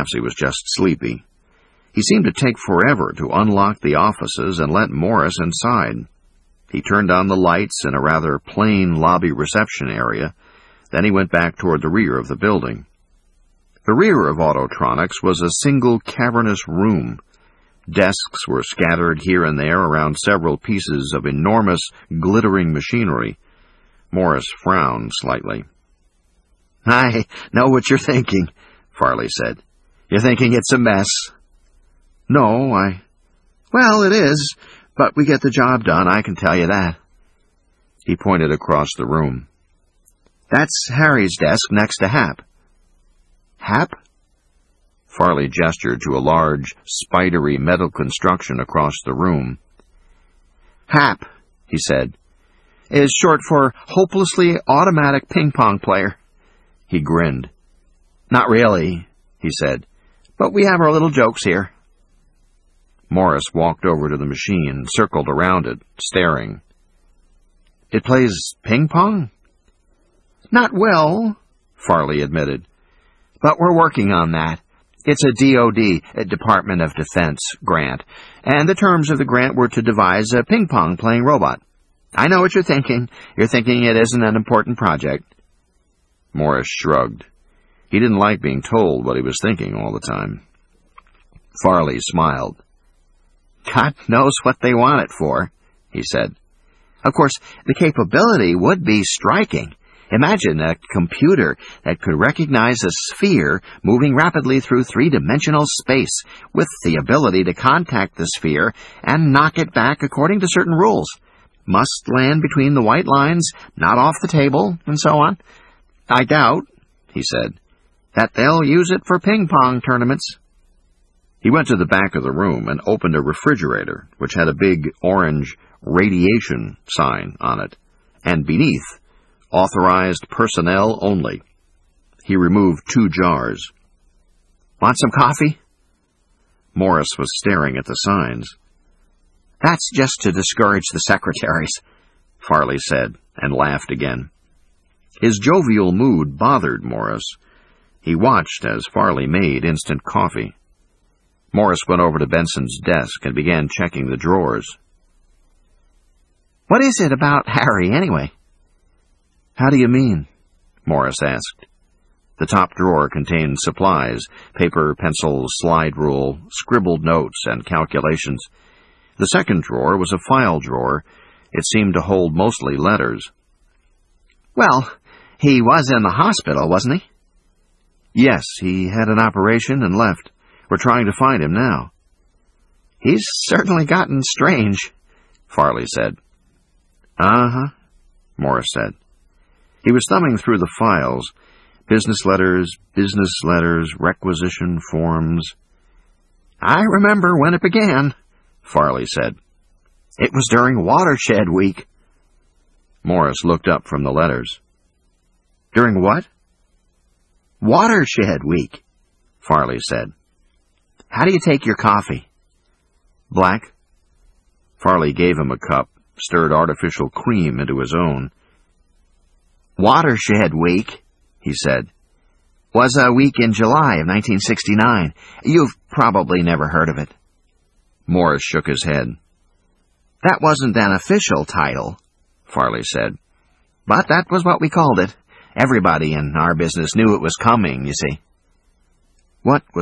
Perhaps he was just sleepy. He seemed to take forever to unlock the offices and let Morris inside. He turned on the lights in a rather plain lobby reception area. Then he went back toward the rear of the building. The rear of Autotronics was a single cavernous room. Desks were scattered here and there around several pieces of enormous, glittering machinery. Morris frowned slightly. "I know what you're thinking," Farley said. "You're thinking it's a mess." "No, Well, it is, but we get the job done, I can tell you that." He pointed across the room. "That's Harry's desk next to Hap." "Hap?" Farley gestured to a large, spidery metal construction across the room. "Hap," he said, "is short for Hopelessly Automatic Ping-Pong Player." He grinned. "Not really," he said, "but we have our little jokes here." Morris walked over to the machine and circled around it, staring. "It plays ping-pong?" "Not well," Farley admitted, "but we're working on that. It's a DoD, a Department of Defense, grant, and the terms of the grant were to devise a ping-pong-playing robot. I know what you're thinking. You're thinking it isn't an important project." Morris shrugged. He didn't like being told what he was thinking all the time. Farley smiled. "God knows what they want it for," he said. "Of course, the capability would be striking. Imagine a computer that could recognize a sphere moving rapidly through three-dimensional space, with the ability to contact the sphere and knock it back according to certain rules. Must land between the white lines, not off the table, and so on. I doubt," he said, "that they'll use it for ping-pong tournaments." He went to the back of the room and opened a refrigerator, which had a big orange radiation sign on it, and beneath, "Authorized personnel only." He removed 2 jars. "Want some coffee?" Morris was staring at the signs. "That's just to discourage the secretaries," Farley said, and laughed again. His jovial mood bothered Morris. He watched as Farley made instant coffee. Morris went over to Benson's desk and began checking the drawers. "What is it about Harry, anyway?" "How do you mean?" Morris asked. The top drawer contained supplies, paper, pencils, slide rule, scribbled notes, and calculations. The second drawer was a file drawer. It seemed to hold mostly letters. "Well, he was in the hospital, wasn't he?" "Yes, he had an operation and left. We're trying to find him now." "He's certainly gotten strange," Farley said. "Uh-huh," Morris said. He was thumbing through the files. Business letters, requisition forms. "I remember when it began," Farley said. "It was during Watershed Week." Morris looked up from the letters. "During what?" "Watershed Week," Farley said. "How do you take your coffee?" "Black." Farley gave him a cup, stirred artificial cream into his own. "Watershed Week," he said, "was a week in July of 1969. You've probably never heard of it." Morris shook his head. "That wasn't an official title," Farley said, "but that was what we called it. Everybody in our business knew it was coming, you see." "What was